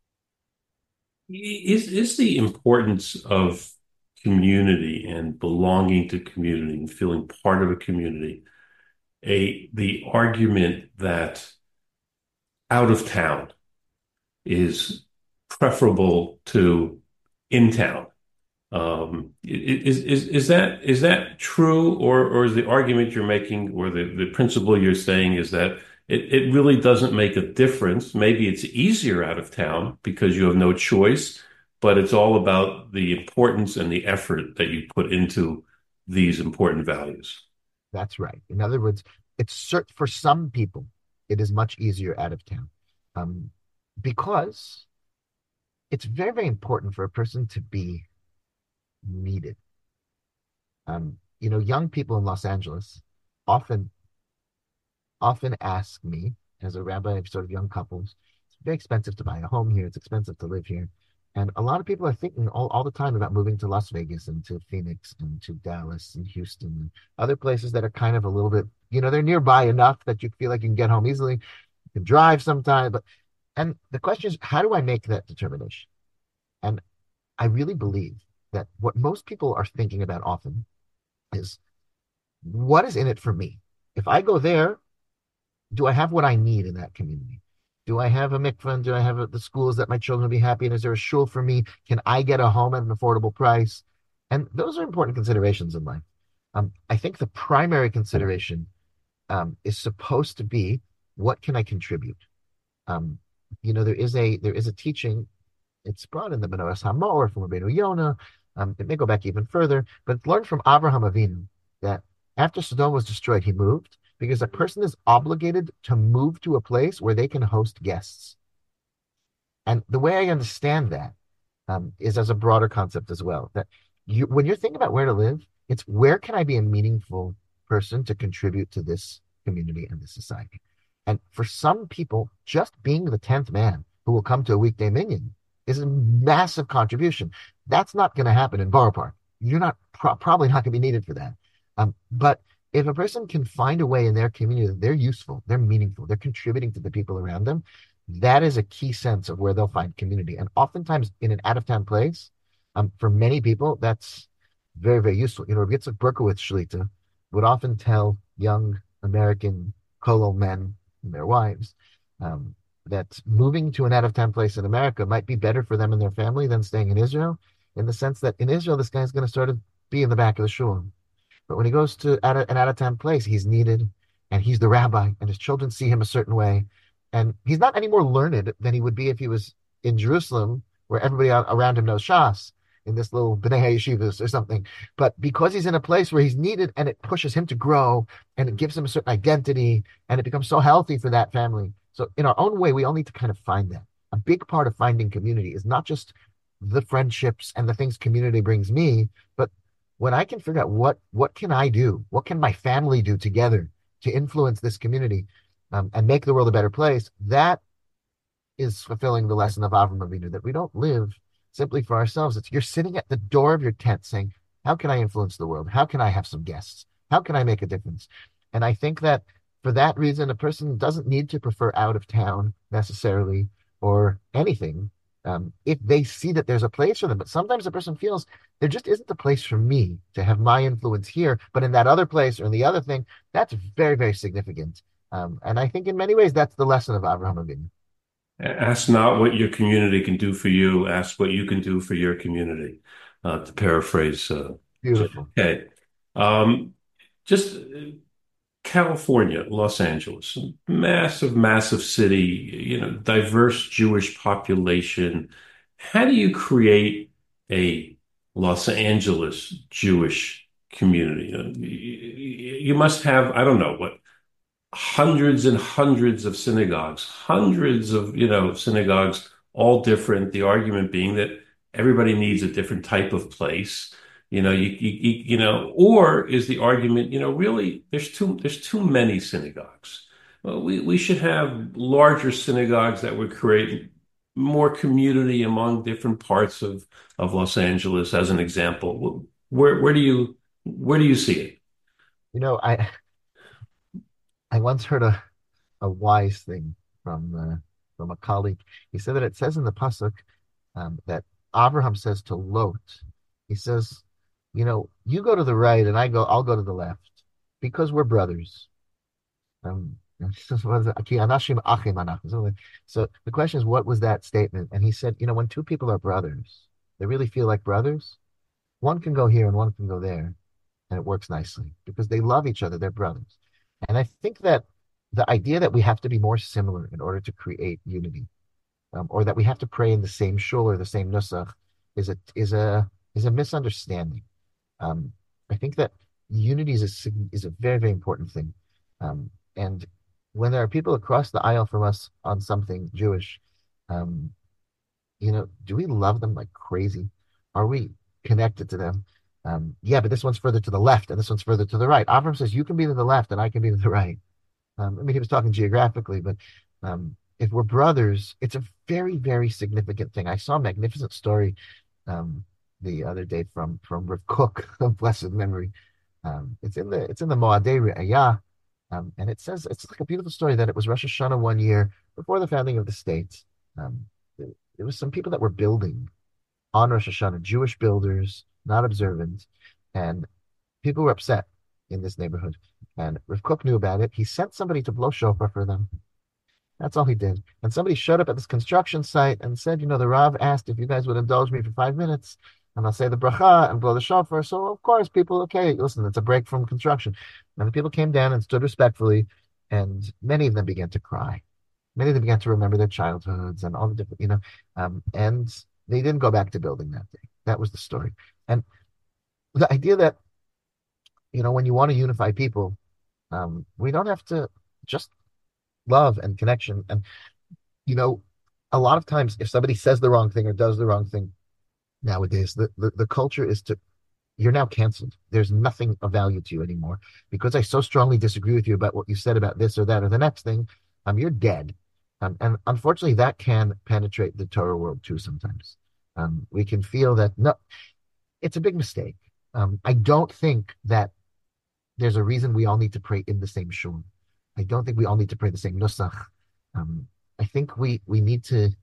Is the importance of community and belonging to community and feeling part of a community the argument that out of town is preferable to in town? Is that true, or is the argument you're making, or the principle you're saying, is that it really doesn't make a difference? Maybe it's easier out of town because you have no choice, but it's all about the importance and the effort that you put into these important values. That's right. In other words, for some people, it is much easier out of town, um, because it's very, very important for a person to be needed. Young people in Los Angeles often often ask me, as a rabbi of sort of young couples, it's very expensive to buy a home here. It's expensive to live here. And a lot of people are thinking all the time about moving to Las Vegas and to Phoenix and to Dallas and Houston and other places that are kind of a little bit, they're nearby enough that you feel like you can get home easily. You can drive sometime. And the question is, how do I make that determination? And I really believe that what most people are thinking about often is, what is in it for me? If I go there, do I have what I need in that community? Do I have a mikvah? Do I have the schools that my children will be happy in? Is there a shul for me? Can I get a home at an affordable price? And those are important considerations in life. I think the primary consideration is supposed to be, what can I contribute? Um, there is a teaching. It's brought in the Menorahs HaMaor from Rabbeinu Yonah. It may go back even further, but it's learned from Abraham Avinu that after Sodom was destroyed, he moved because a person is obligated to move to a place where they can host guests. And the way I understand that is as a broader concept as well. That when you're thinking about where to live, it's, where can I be a meaningful person to contribute to this community and this society? And for some people, just being the 10th man who will come to a weekday minyan is a massive contribution. That's not going to happen in Borough Park. You're not probably not going to be needed for that. But if a person can find a way in their community that they're useful, they're meaningful, they're contributing to the people around them, that is a key sense of where they'll find community. And oftentimes in an out-of-town place, for many people, that's very, very useful. Yitzhak Berkowitz Shlita would often tell young American Kollel men and their wives that moving to an out-of-town place in America might be better for them and their family than staying in Israel, in the sense that in Israel, this guy's going to sort of be in the back of the shul. But when he goes to an out-of-town place, he's needed, and he's the rabbi, and his children see him a certain way. And he's not any more learned than he would be if he was in Jerusalem, where everybody around him knows Shas, in this little B'nai Yeshivas or something. But because he's in a place where he's needed, and it pushes him to grow, and it gives him a certain identity, and it becomes so healthy for that family. So in our own way, we all need to kind of find that. A big part of finding community is not just the friendships and the things community brings me, but when I can figure out what can I do, what can my family do together to influence this community, and make the world a better place, that is fulfilling the lesson of Avram Avinu, that we don't live simply for ourselves. It's, you're sitting at the door of your tent saying, how can I influence the world? How can I have some guests? How can I make a difference? And I think that for that reason, a person doesn't need to prefer out of town necessarily or anything, if they see that there's a place for them. But sometimes a person feels there just isn't a place for me to have my influence here, but in that other place or in the other thing, that's very, very significant. And I think in many ways, that's the lesson of Avraham Avinu. Ask not what your community can do for you, ask what you can do for your community, to paraphrase Beautiful. JFK. Just California, Los Angeles, massive, massive city, diverse Jewish population. How do you create a Los Angeles Jewish community? You must have, I don't know, what, hundreds and hundreds of synagogues, hundreds of, synagogues, all different. The argument being that everybody needs a different type of place. Or is the argument, really there's too many synagogues. Well, we should have larger synagogues that would create more community among different parts of Los Angeles, as an example. Where do you see it? You know, I once heard a wise thing from a colleague. He said that it says in the pasuk, that Abraham says to Lot, he says, you go to the right and I'll go to the left because we're brothers. So the question is, what was that statement? And he said, when two people are brothers, they really feel like brothers. One can go here and one can go there, and it works nicely because they love each other. They're brothers. And I think that the idea that we have to be more similar in order to create unity, or that we have to pray in the same shul or the same nusach, is a misunderstanding. I think that unity is a very, very important thing. And when there are people across the aisle from us on something Jewish, um, do we love them like crazy? Are we connected to them? Yeah, but this one's further to the left and this one's further to the right. Avram says, you can be to the left and I can be to the right. I mean, he was talking geographically, but if we're brothers, it's a very, very significant thing. I saw a magnificent story um, the other day from Rav Kook of blessed memory. It's in the Moadei Re'ayah, and it says it's like a beautiful story that it was Rosh Hashanah one year before the founding of the states. Um, there was some people that were building on Rosh Hashanah, Jewish builders, not observant, and people were upset in this neighborhood. And Rav Kook knew about it. He sent somebody to blow shofar for them. That's all he did. And somebody showed up at this construction site and said, the Rav asked if you guys would indulge me for 5 minutes and I'll say the bracha and blow the shofar. So, of course, people, okay, listen, it's a break from construction. And the people came down and stood respectfully, and many of them began to cry. Many of them began to remember their childhoods and all the different, and they didn't go back to building that day. That was the story. And the idea that, when you want to unify people, we don't have to just love and connection. And, you know, a lot of times if somebody says the wrong thing or does the wrong thing nowadays, the culture is to, you're now canceled. There's nothing of value to you anymore because I so strongly disagree with you about what you said about this or that or the next thing. You're dead. And unfortunately, that can penetrate the Torah world too sometimes. We can feel that, no, it's a big mistake. I don't think that there's a reason we all need to pray in the same shul. I don't think we all need to pray the same nusach. I think we need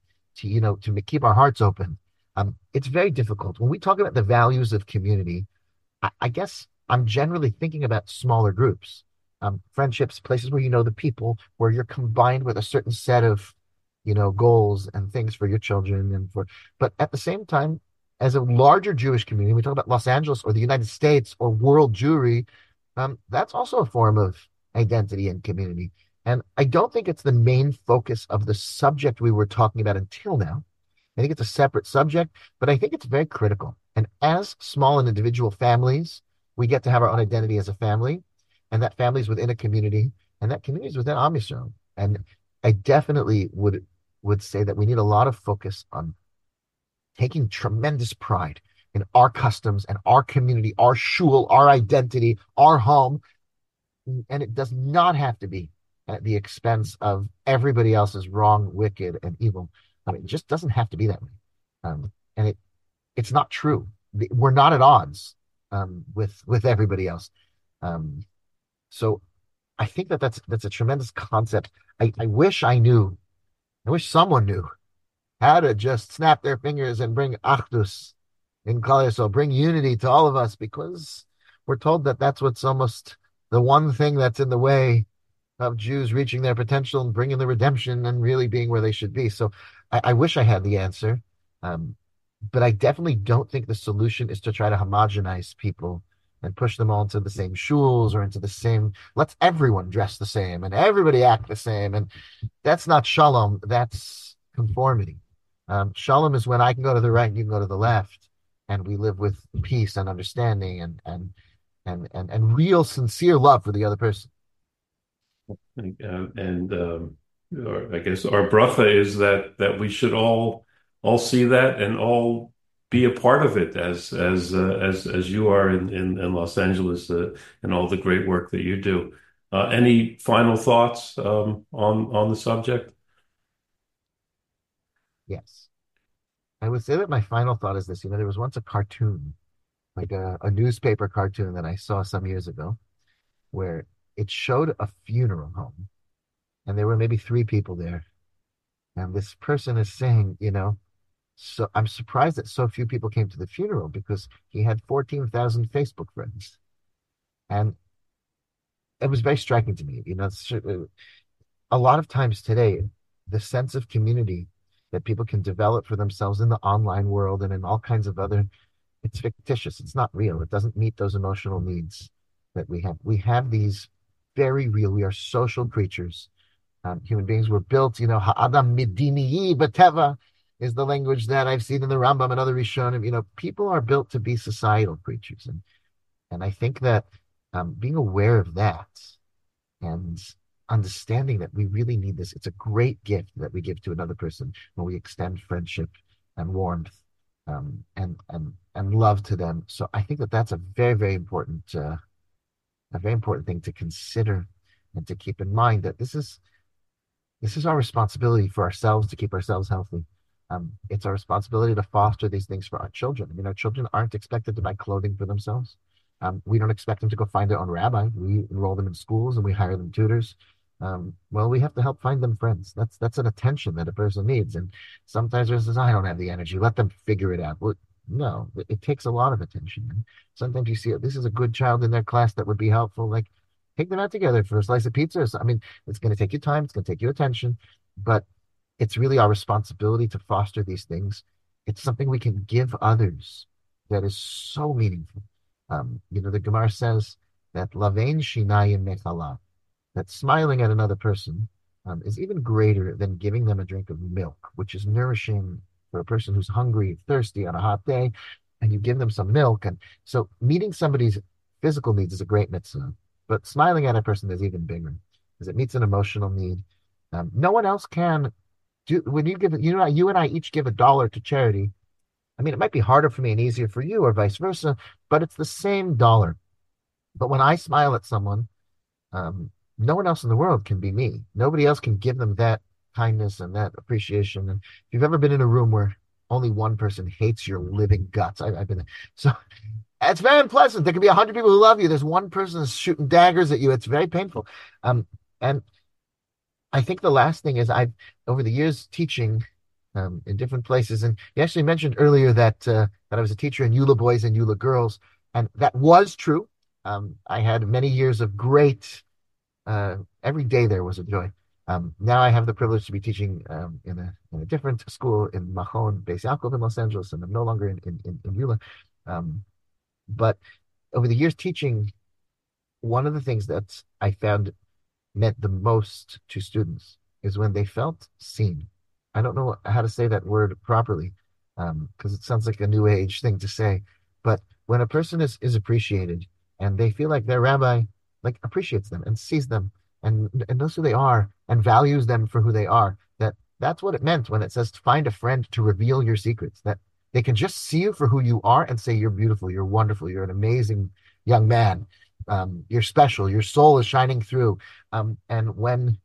to keep our hearts open. It's very difficult when we talk about the values of community. I guess I'm generally thinking about smaller groups, friendships, places where you know the people, where you're combined with a certain set of goals and things for your children but at the same time, as a larger Jewish community, we talk about Los Angeles or the United States or world Jewry. That's also a form of identity and community. And I don't think it's the main focus of the subject we were talking about until now. I think it's a separate subject, but I think it's very critical. And as small and individual families, we get to have our own identity as a family, and that family is within a community, and that community is within Am Yisrael. And I definitely would say that we need a lot of focus on taking tremendous pride in our customs and our community, our shul, our identity, our home. And it does not have to be at the expense of everybody else's wrong, wicked, and evil. I mean, it just doesn't have to be that way. And it's not true. We're not at odds with everybody else. Um, so I think that's a tremendous concept. I wish I knew. I wish someone knew how to just snap their fingers and bring achdus in Klal Yisrael, bring unity to all of us, because we're told that that's what's almost the one thing that's in the way of Jews reaching their potential and bringing the redemption and really being where they should be. So I wish I had the answer, but I definitely don't think the solution is to try to homogenize people and push them all into the same shuls or into the same, let's everyone dress the same and everybody act the same. And that's not shalom, that's conformity. Shalom is when I can go to the right and you can go to the left, and we live with peace and understanding and real sincere love for the other person. I guess our bracha is that we should all see that and all be a part of it as you are in Los Angeles and all the great work that you do. Any final thoughts on the subject? Yes. I would say that my final thought is this. There was once a cartoon, like a newspaper cartoon that I saw some years ago, where it showed a funeral home, and there were maybe three people there. And this person is saying, so I'm surprised that so few people came to the funeral because he had 14,000 Facebook friends. And it was very striking to me. A lot of times today, the sense of community that people can develop for themselves in the online world and in all kinds of other, it's fictitious. It's not real. It doesn't meet those emotional needs that we have. We have these very real. We are social creatures. Human beings were built, ha'adam midiniyi b'teva is the language that I've seen in the Rambam and other Rishonim. People are built to be societal creatures. And I think that being aware of that and understanding that we really need this. It's a great gift that we give to another person when we extend friendship and warmth, and love to them. So I think that that's a very important thing to consider and to keep in mind that this is our responsibility for ourselves to keep ourselves healthy. It's our responsibility to foster these things for our children. I mean, our children aren't expected to buy clothing for themselves. We don't expect them to go find their own rabbi. We enroll them in schools and we hire them tutors. Well, we have to help find them friends. That's an attention that a person needs. And sometimes there's this, I don't have the energy. Let them figure it out. Well, no, it takes a lot of attention. And sometimes you see, this is a good child in their class that would be helpful. Like, take them out together for a slice of pizza. I mean, it's going to take you time. It's going to take you attention, but it's really our responsibility to foster these things. It's something we can give others that is so meaningful. The Gemara says that lavein shinayim mechala, that smiling at another person is even greater than giving them a drink of milk, which is nourishing for a person who's hungry, thirsty on a hot day, and you give them some milk. And so meeting somebody's physical needs is a great mitzvah, but smiling at a person is even bigger because it meets an emotional need. No one else can do when you give it. You and I each give $1 to charity. I mean, it might be harder for me and easier for you, or vice versa, but it's the same dollar. But when I smile at someone, no one else in the world can be me. Nobody else can give them that kindness and that appreciation. And if you've ever been in a room where only one person hates your living guts, I've been there. So it's very unpleasant. There can be 100 people who love you. There's one person shooting daggers at you. It's very painful. And I think the last thing is over the years teaching in different places, and you actually mentioned earlier that I was a teacher in Eula boys and Eula girls, and that was true. I had many years of great. Every day there was a joy. Now I have the privilege to be teaching in a different school in Mahon, Beis Yaakov in Los Angeles, and I'm no longer in Eula. But over the years teaching, one of the things that I found meant the most to students is when they felt seen. I don't know how to say that word properly because it sounds like a new age thing to say. But when a person is appreciated and they feel like their rabbi like appreciates them and sees them and knows who they are and values them for who they are, that's what it meant when it says to find a friend to reveal your secrets, that they can just see you for who you are and say you're beautiful, you're wonderful, you're an amazing young man, you're special, your soul is shining through. And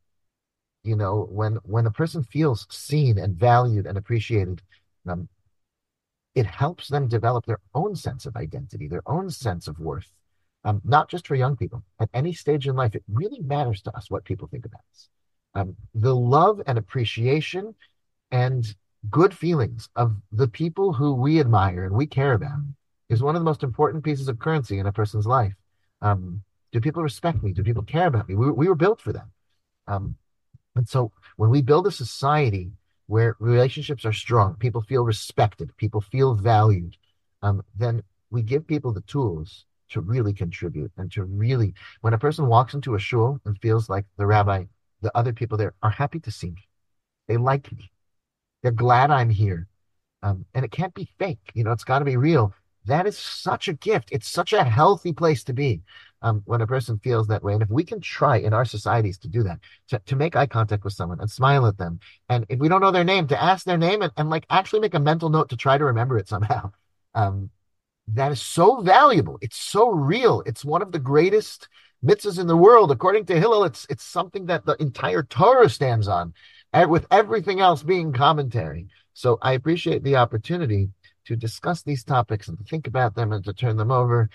when a person feels seen and valued and appreciated, um, it helps them develop their own sense of identity, their own sense of worth. Not just for young people. At any stage in life, it really matters to us what people think about us. The love and appreciation and good feelings of the people who we admire and we care about is one of the most important pieces of currency in a person's life. Do people respect me? Do people care about me? We were built for them. And so when we build a society where relationships are strong, people feel respected, people feel valued, then we give people the tools to really contribute and to really, when a person walks into a shul and feels like the rabbi, the other people there are happy to see me. They like me. They're glad I'm here. And it can't be fake. It's got to be real. That is such a gift. It's such a healthy place to be when a person feels that way. And if we can try in our societies to do that, to make eye contact with someone and smile at them. And if we don't know their name, to ask their name and like actually make a mental note to try to remember it somehow. That is so valuable. It's so real. It's one of the greatest mitzvahs in the world. According to Hillel, it's something that the entire Torah stands on, with everything else being commentary. So I appreciate the opportunity to discuss these topics and to think about them and to turn them over.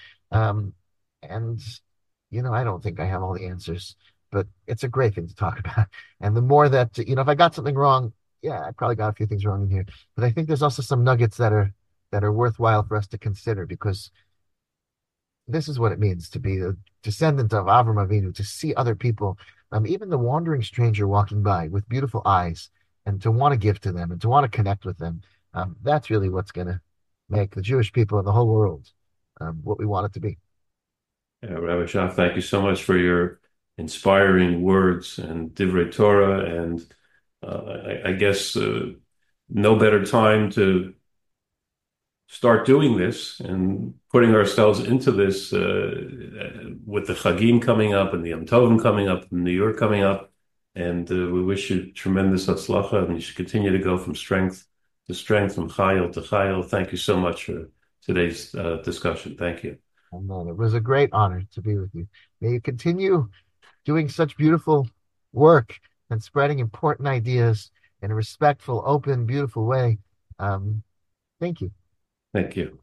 And I don't think I have all the answers, but it's a great thing to talk about. And the more that, if I got something wrong, yeah, I probably got a few things wrong in here. But I think there's also some nuggets that are worthwhile for us to consider, because this is what it means to be a descendant of Avram Avinu, to see other people, even the wandering stranger walking by with beautiful eyes, and to want to give to them and to want to connect with them. That's really what's going to make the Jewish people and the whole world what we want it to be. Yeah, Rabbi Shah, thank you so much for your inspiring words and Divrei Torah. And I guess no better time to start doing this and putting ourselves into this with the Chagim coming up and the Yom Tovim coming up and New York coming up. And we wish you tremendous hatzlacha, and you should continue to go from strength to strength, from chayil to chayil. Thank you so much for today's discussion. Thank you. Amen. It was a great honor to be with you. May you continue doing such beautiful work and spreading important ideas in a respectful, open, beautiful way. Um, Thank you. Thank you.